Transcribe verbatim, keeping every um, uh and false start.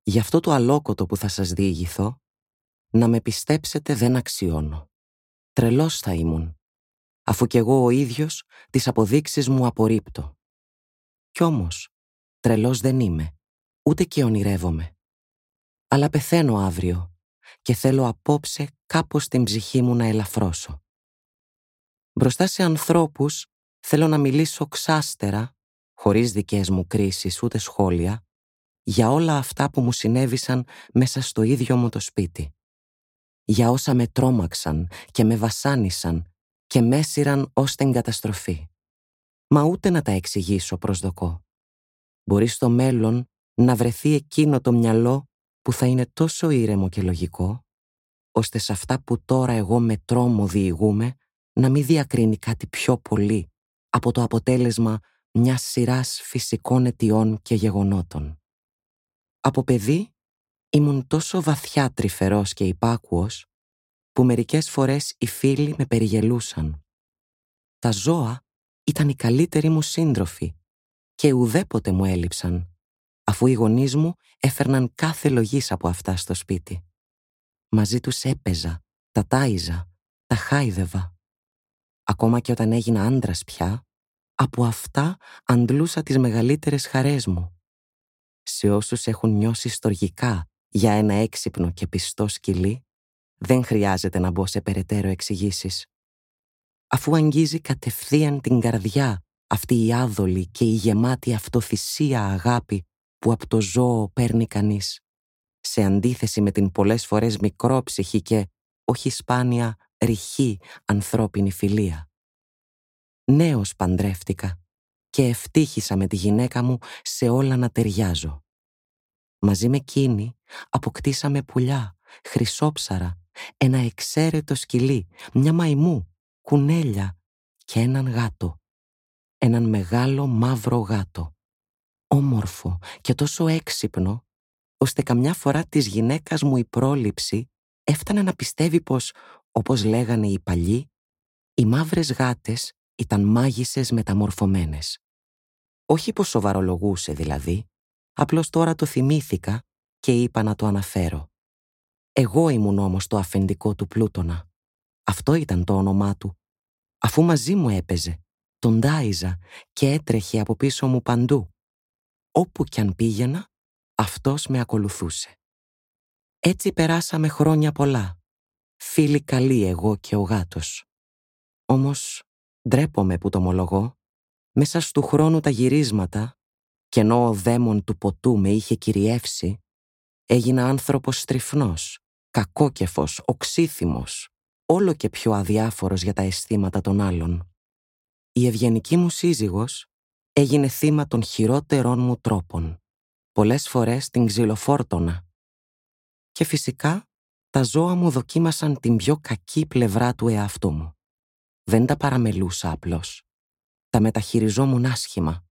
Γι' αυτό το αλόκοτο που θα σας διηγηθώ, να με πιστέψετε δεν αξιώνω. Τρελός θα ήμουν, αφού κι εγώ ο ίδιος τις αποδείξεις μου απορρίπτω. Κι όμως, τρελός δεν είμαι, ούτε και ονειρεύομαι. Αλλά πεθαίνω αύριο και θέλω απόψε κάπως την ψυχή μου να ελαφρώσω. Μπροστά σε ανθρώπους θέλω να μιλήσω ξάστερα, χωρίς δικές μου κρίσεις ούτε σχόλια, για όλα αυτά που μου συνέβησαν μέσα στο ίδιο μου το σπίτι. Για όσα με τρόμαξαν και με βασάνισαν και με έσυραν ως την καταστροφή. Μα ούτε να τα εξηγήσω προσδοκώ. Μπορεί στο μέλλον να βρεθεί εκείνο το μυαλό που θα είναι τόσο ήρεμο και λογικό, ώστε σε αυτά που τώρα εγώ με τρόμο διηγούμε να μην διακρίνει κάτι πιο πολύ από το αποτέλεσμα μιας σειράς φυσικών αιτιών και γεγονότων. Από παιδί ήμουν τόσο βαθιά τρυφερός και υπάκουος, που μερικές φορές οι φίλοι με περιγελούσαν. Τα ζώα ήταν οι καλύτεροι μου σύντροφοι και ουδέποτε μου έλειψαν, αφού οι γονείς μου έφερναν κάθε λογής από αυτά στο σπίτι. Μαζί τους έπαιζα, τα τάιζα, τα χάιδευα. Ακόμα και όταν έγινα άντρας πια, από αυτά αντλούσα τις μεγαλύτερες χαρές μου. Σε όσους έχουν νιώσει στοργικά για ένα έξυπνο και πιστό σκυλί, δεν χρειάζεται να μπω σε περαιτέρω εξηγήσεις. Αφού αγγίζει κατευθείαν την καρδιά αυτή η άδολη και η γεμάτη αυτοθυσία αγάπη που από το ζώο παίρνει κανείς, σε αντίθεση με την πολλές φορές μικρόψυχη και όχι σπάνια ρηχή ανθρώπινη φιλία. Νέος παντρεύτηκα και ευτύχησα με τη γυναίκα μου σε όλα να ταιριάζω. Μαζί με εκείνη αποκτήσαμε πουλιά, χρυσόψαρα, ένα εξαίρετο σκυλί, μια μαϊμού, κουνέλια και έναν γάτο. Έναν μεγάλο μαύρο γάτο. Όμορφο και τόσο έξυπνο, ώστε καμιά φορά της γυναίκας μου η πρόληψη έφτανε να πιστεύει πως, όπως λέγανε οι παλιοί, οι μαύρες γάτες ήταν μάγισσες μεταμορφωμένες. Όχι πως σοβαρολογούσε δηλαδή, απλώς τώρα το θυμήθηκα και είπα να το αναφέρω. Εγώ ήμουν όμως το αφεντικό του Πλούτονα. Αυτό ήταν το όνομά του. Αφού μαζί μου έπαιζε, τον τάιζα και έτρεχε από πίσω μου παντού. Όπου κι αν πήγαινα, αυτός με ακολουθούσε. Έτσι περάσαμε χρόνια πολλά. Φίλοι καλοί εγώ και ο γάτος. Όμως ντρέπομαι που το ομολογώ, μέσα στου χρόνου τα γυρίσματα, κι ενώ ο δαίμον του ποτού με είχε κυριεύσει, έγινα άνθρωπος στριφνός, κακόκεφος, οξύθυμος, όλο και πιο αδιάφορος για τα αισθήματα των άλλων. Η ευγενική μου σύζυγος έγινε θύμα των χειρότερων μου τρόπων. Πολλές φορές την ξυλοφόρτωνα. Και φυσικά τα ζώα μου δοκίμασαν την πιο κακή πλευρά του εαυτού μου. Δεν τα παραμελούσα απλώς. Τα μεταχειριζόμουν άσχημα.